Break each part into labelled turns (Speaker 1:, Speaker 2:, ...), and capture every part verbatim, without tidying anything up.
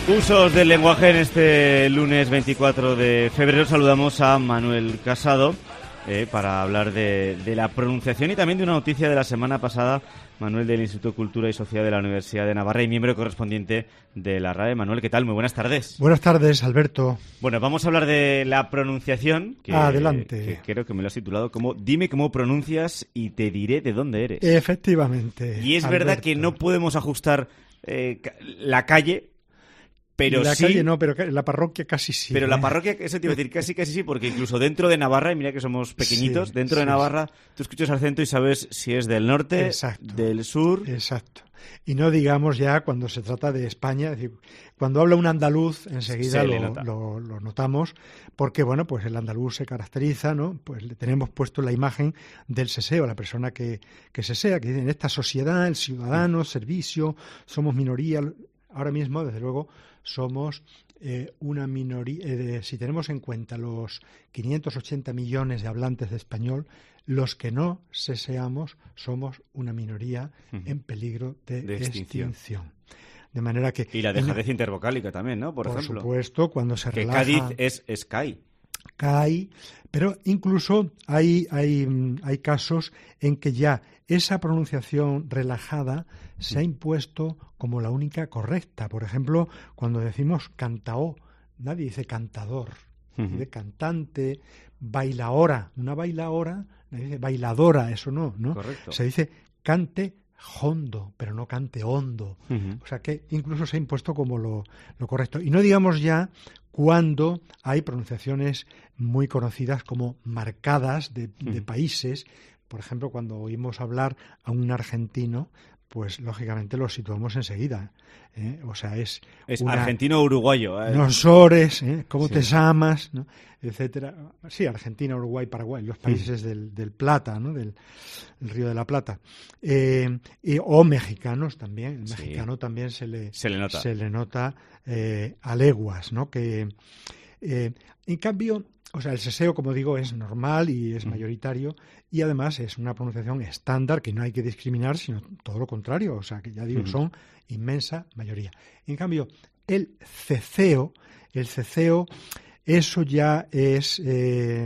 Speaker 1: Usos del lenguaje en este lunes veinticuatro de febrero. Saludamos a Manuel Casado eh, para hablar de, de la pronunciación y también de una noticia de la semana pasada. Manuel, del Instituto de Cultura y Sociedad de la Universidad de Navarra y miembro correspondiente de la RAE. Manuel, ¿qué tal? Muy buenas tardes.
Speaker 2: Buenas tardes, Alberto.
Speaker 1: Bueno, vamos a hablar de la pronunciación. Que,
Speaker 2: Adelante.
Speaker 1: Que creo que me lo has titulado como Dime cómo pronuncias y te diré de dónde eres.
Speaker 2: Efectivamente.
Speaker 1: Y es
Speaker 2: Alberto.
Speaker 1: verdad que no podemos ajustar eh, la calle. Pero
Speaker 2: la
Speaker 1: sí,
Speaker 2: calle no, pero la parroquia casi sí.
Speaker 1: Pero
Speaker 2: ¿eh?
Speaker 1: la parroquia, eso te iba a decir, casi casi sí, porque incluso dentro de Navarra, y mira que somos pequeñitos,
Speaker 2: sí,
Speaker 1: dentro
Speaker 2: sí,
Speaker 1: de Navarra, tú escuchas el acento y sabes si es del norte,
Speaker 2: Exacto.
Speaker 1: del sur.
Speaker 2: Exacto. Y no digamos ya cuando se trata de España, es decir, cuando habla un andaluz, enseguida lo,
Speaker 1: nota.
Speaker 2: lo, lo notamos, porque bueno, pues el andaluz se caracteriza, ¿no? Pues le tenemos puesto la imagen del seseo, la persona que, que sesea, que dice, en esta sociedad, el ciudadano, servicio, somos minoría. Ahora mismo, desde luego, somos eh, una minoría, eh, de, si tenemos en cuenta los quinientos ochenta millones de hablantes de español, los que no seseamos somos una minoría uh-huh. en peligro de,
Speaker 1: de extinción.
Speaker 2: extinción. De manera que...
Speaker 1: Y la dejadez intervocálica también, ¿no? Por,
Speaker 2: por
Speaker 1: ejemplo.
Speaker 2: Por supuesto, cuando se
Speaker 1: que
Speaker 2: relaja...
Speaker 1: Cádiz es, es CAI.
Speaker 2: CAI, pero incluso hay, hay, hay casos en que ya esa pronunciación relajada se ha impuesto como la única correcta. Por ejemplo, cuando decimos cantaó, nadie dice cantador, uh-huh. dice cantante, bailaora, una bailaora, nadie dice bailadora, eso no, ¿no?
Speaker 1: Correcto.
Speaker 2: Se dice cante hondo, pero no cante hondo. Uh-huh. O sea que incluso se ha impuesto como lo, lo correcto. Y no digamos ya cuando hay pronunciaciones muy conocidas como marcadas de, uh-huh. de países. Por ejemplo, cuando oímos hablar a un argentino, pues lógicamente lo situamos enseguida. ¿eh? O sea, es...
Speaker 1: Es
Speaker 2: una...
Speaker 1: argentino-uruguayo. ¿eh?
Speaker 2: Nosores, ¿eh? ¿Cómo
Speaker 1: sí.
Speaker 2: te llamas? ¿no? Etcétera. Sí, Argentina, Uruguay, Paraguay, los países sí. del, del Plata, ¿no? Del, del Río de la Plata. Eh, y, o mexicanos también. El mexicano sí. también se le,
Speaker 1: se le nota,
Speaker 2: se le nota eh, a leguas, ¿no? Que, eh, en cambio... O sea, el seseo, como digo, es normal y es mayoritario y además es una pronunciación estándar que no hay que discriminar, sino todo lo contrario. O sea, que ya digo, son inmensa mayoría. En cambio, el ceceo, el ceceo, eso ya es, eh,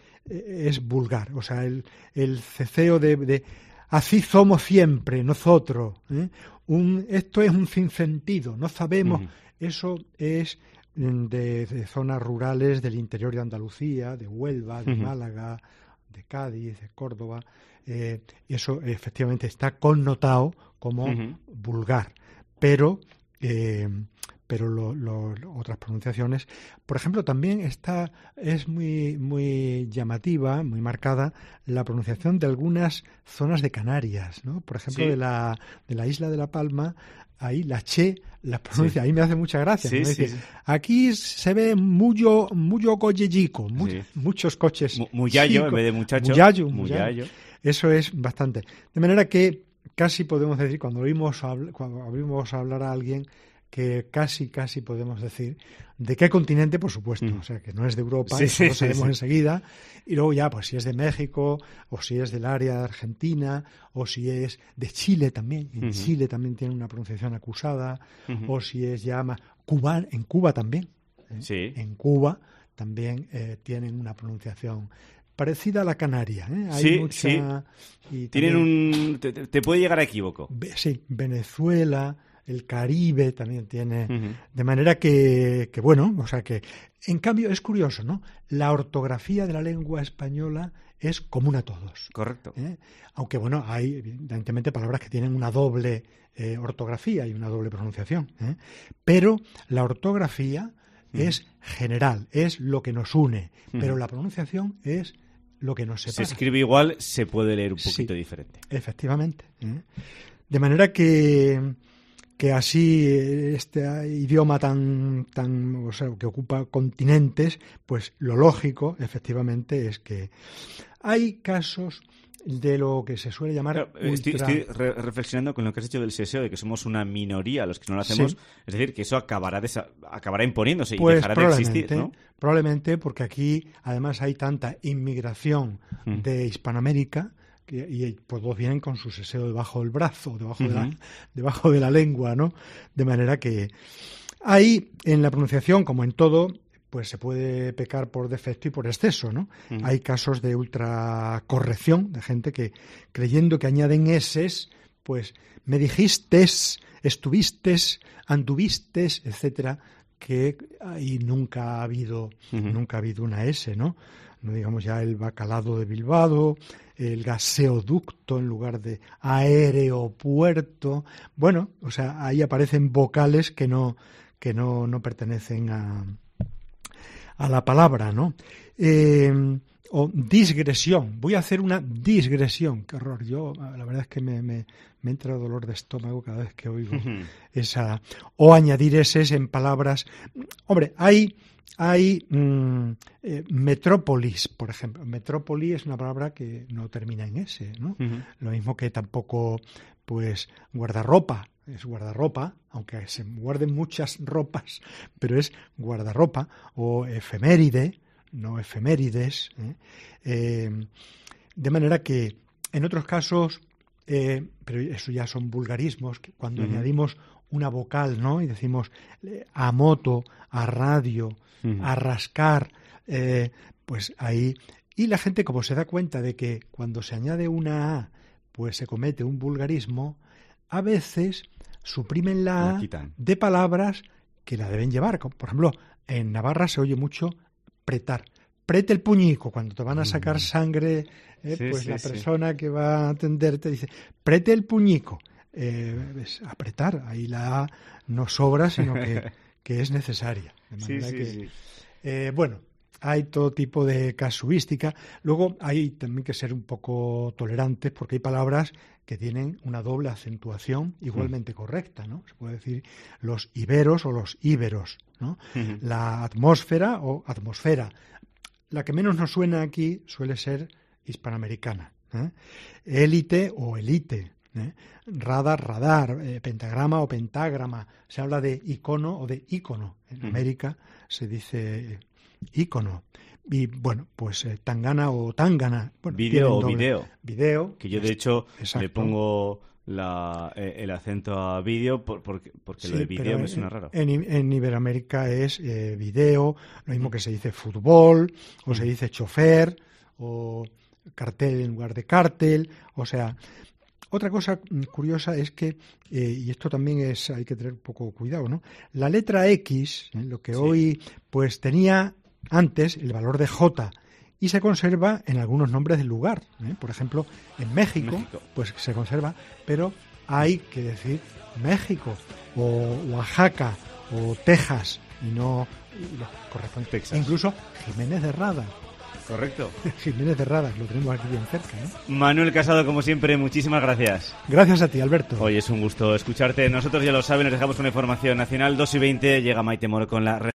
Speaker 2: es vulgar. O sea, el, el ceceo de, de así somos siempre, nosotros. ¿eh? Un, esto es un sinsentido, no sabemos. Uh-huh. Eso es... De, de zonas rurales del interior de Andalucía, de Huelva, de uh-huh. Málaga, de Cádiz, de Córdoba. Eh, eso efectivamente está connotado como uh-huh. vulgar, pero eh, pero lo, lo, lo, otras pronunciaciones, por ejemplo, también está es muy muy llamativa, muy marcada la pronunciación de algunas zonas de Canarias, ¿no? Por ejemplo, sí. de la de la isla de La Palma. Ahí la che la pronuncia, sí. ahí me hace mucha gracia.
Speaker 1: Sí,
Speaker 2: ¿no?
Speaker 1: sí,
Speaker 2: Dice,
Speaker 1: sí.
Speaker 2: Aquí se ve mucho, mucho cochecico, mu-
Speaker 1: sí.
Speaker 2: muchos coches.
Speaker 1: M- Muyallo en vez de muchacho.
Speaker 2: Muyallo,
Speaker 1: muyallo.
Speaker 2: Eso es bastante. De manera que casi podemos decir, cuando oímos, habl- cuando oímos hablar a alguien, que casi, casi podemos decir de qué continente, por supuesto. Mm. O sea, que no es de Europa,
Speaker 1: sí,
Speaker 2: eso
Speaker 1: sí,
Speaker 2: lo sabemos
Speaker 1: sí, sí.
Speaker 2: enseguida. Y luego ya, pues si es de México, o si es del área de Argentina, o si es de Chile también. En uh-huh. Chile también tiene una pronunciación acusada. Uh-huh. O si es ya más... Cuba, en Cuba también. ¿eh?
Speaker 1: Sí.
Speaker 2: En Cuba también eh, tienen una pronunciación parecida a la canaria. ¿eh? Hay
Speaker 1: sí,
Speaker 2: mucha...
Speaker 1: sí.
Speaker 2: Y
Speaker 1: Tienen
Speaker 2: también,
Speaker 1: un... Te, te puede llegar a equívoco.
Speaker 2: Sí, Venezuela... El Caribe también tiene,
Speaker 1: uh-huh.
Speaker 2: de manera que, que, bueno, o sea que, en cambio, es curioso, ¿no? La ortografía de la lengua española es común a todos.
Speaker 1: Correcto.
Speaker 2: ¿eh? Aunque, bueno, hay, evidentemente, palabras que tienen una doble eh, ortografía y una doble pronunciación, ¿eh? Pero la ortografía uh-huh. es general, es lo que nos une, uh-huh. pero la pronunciación es lo que nos separa.
Speaker 1: Se escribe igual, se puede leer un poquito
Speaker 2: sí,
Speaker 1: diferente.
Speaker 2: Efectivamente. ¿eh? De manera que... que así este idioma tan tan o sea, que ocupa continentes, pues lo lógico efectivamente es que hay casos de lo que se suele llamar
Speaker 1: claro,
Speaker 2: ultra...
Speaker 1: estoy, estoy re- reflexionando con lo que has dicho del seseo, de que somos una minoría los que no lo hacemos, sí. Es decir, que eso acabará desa- acabará imponiéndose
Speaker 2: pues
Speaker 1: y dejará de existir, ¿no?
Speaker 2: Probablemente porque aquí además hay tanta inmigración mm. de Hispanoamérica y pues todos vienen con su seseo debajo del brazo, debajo, uh-huh. de la, debajo de la lengua, ¿no? De manera que Ahí, en la pronunciación, como en todo, pues se puede pecar por defecto y por exceso, ¿no? Uh-huh. Hay casos de ultracorrección, de gente que, creyendo que añaden eses, pues me dijistes, estuvistes, anduvistes, etcétera, que ahí nunca ha habido, uh-huh. nunca ha habido una S, ¿no? No digamos ya el bacalado de Bilbao, el gaseoducto en lugar de aeropuerto. Bueno, o sea, ahí aparecen vocales que no, que no, no pertenecen a, a la palabra, ¿no? Eh, o digresión. Voy a hacer una digresión. Qué horror. Yo, la verdad es que me, me, me entra dolor de estómago cada vez que oigo uh-huh. esa. O añadir eses en palabras. Hombre, hay... Hay mmm, eh, metrópolis, por ejemplo. Metrópoli es una palabra que no termina en S, ¿no? Uh-huh. Lo mismo que tampoco, pues, guardarropa. Es guardarropa, aunque se guarden muchas ropas, pero es guardarropa. O efeméride, no efemérides. ¿eh? Eh, de manera que, en otros casos, eh, pero eso ya son vulgarismos, que cuando uh-huh. añadimos una vocal, ¿no? Y decimos eh, a moto, a radio, uh-huh. a rascar, eh, pues ahí. Y la gente, como se da cuenta de que cuando se añade una A, pues se comete un vulgarismo, a veces suprimen la A de palabras que la deben llevar. Por ejemplo, en Navarra se oye mucho pretar. Prete el puñico, cuando te van a sacar sangre, eh, sí, pues sí, la persona sí. que va a atenderte dice, prete el puñico. Eh, es apretar, ahí la A no sobra, sino que, que es necesaria. De manera sí, sí, que, sí. Eh, bueno, hay todo tipo de casuística. Luego hay también que ser un poco tolerantes, porque hay palabras que tienen una doble acentuación igualmente mm. correcta, ¿no? Se puede decir los iberos o los íberos, ¿no? Mm-hmm. La atmósfera o atmosfera. La que menos nos suena aquí suele ser hispanoamericana, ¿eh? Élite o elite. ¿Eh? Radar, radar, eh, pentagrama o pentágrama. Se habla de icono o de ícono. En América se dice ícono. Y bueno, pues eh, tangana o tángana. Bueno,
Speaker 1: vídeo o video.
Speaker 2: Video.
Speaker 1: Que yo de hecho exacto. le pongo la, eh, el acento a vídeo por, porque, porque sí, lo de vídeo me suena raro.
Speaker 2: En, en Iberoamérica es eh, video, lo mismo que se dice fútbol, o mm. se dice chofer, o cartel en lugar de cártel, o sea... Otra cosa curiosa es que, eh, y esto también es hay que tener un poco cuidado, ¿no? La letra X, ¿eh? lo que sí. hoy pues tenía antes el valor de J y se conserva en algunos nombres del lugar. ¿eh? Por ejemplo, en México, México, pues se conserva, pero hay que decir México o Oaxaca o Texas y no los correspondientes. Incluso Jiménez de Rada.
Speaker 1: Correcto.
Speaker 2: Jiménez de Radas, lo tenemos aquí bien cerca, ¿eh?
Speaker 1: Manuel Casado, como siempre, muchísimas gracias.
Speaker 2: Gracias a ti, Alberto.
Speaker 1: Hoy es un gusto escucharte. Nosotros ya lo saben, nos dejamos con información nacional. dos y veinte, llega Maite Moro con la...